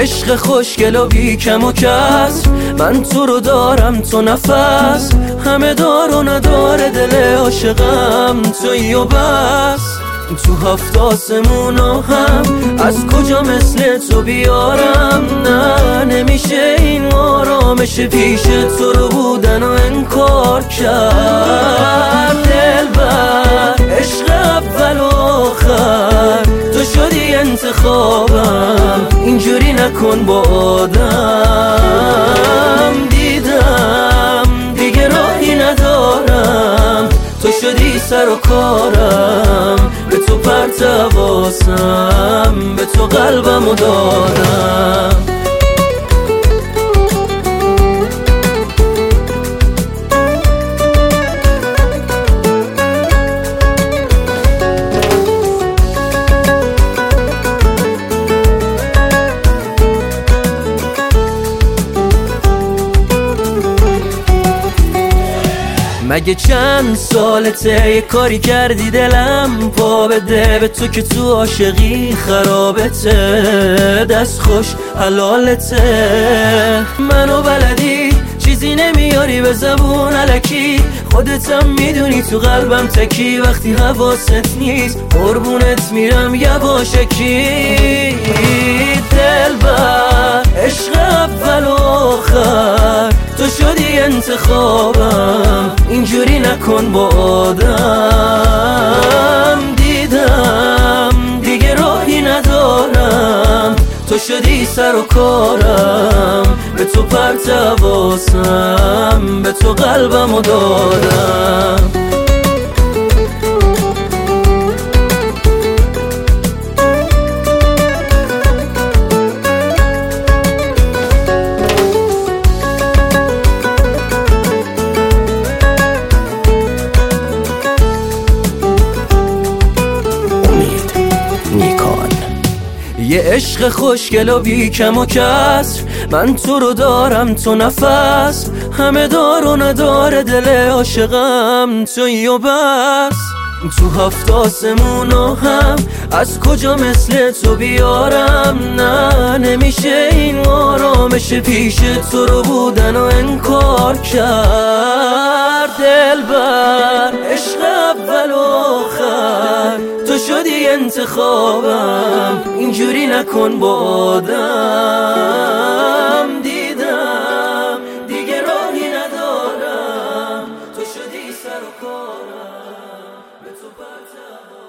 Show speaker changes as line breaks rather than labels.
عشق خوشگل و بی کم و کسر، من تو رو دارم تو نفس، همه دار و نداره دل عاشقم تویی و بس. تو هفت آسمونا هم از کجا مثل تو بیارم؟ نه نمیشه این آرامش پیش تو رو بودن و انکار کرد. دلبر عشق اول و آخر تو شدی انتخابم، اینجوری نکن با آدم. دیدم دیگه راهی ندارم، تو شدی سر و کارم، به تو پرتواسم، به تو قلبمو دادم. مگه چند سالته یه کاری کردی دلم پا بده به تو که تو عاشقی خرابته؟ دست خوش حلالته، منو بلدی چیزی نمیاری به زبون الکی، خودتم میدونی تو قلبم تکی، وقتی حواست نیست قربونت میرم یواشکی. دلبر عشق اول و آخر تو شدی انتخابم، اینجوری نکن با آدم. دیدم دیگه راهی ندارم، تو شدی سر و کارم، به تو پرتواسم، به تو قلبمو دادم. یه عشق خوشگل و بی کم و کسر، من تو رو دارم تو نفس، همه دار و نداره دل عاشقم تویی و بس. تو هفت آسمونا هم از کجا مثل تو بیارم؟ نه نمیشه این آرامش پیش تو رو بودن و انکار کرد. دلبر عشق اول و آخر تو شدی انتخابم، اینجوری نکن با آدم. دیدم دیگه راهی ندارم، تو شدی سر و کارم، به تو پرتواسم.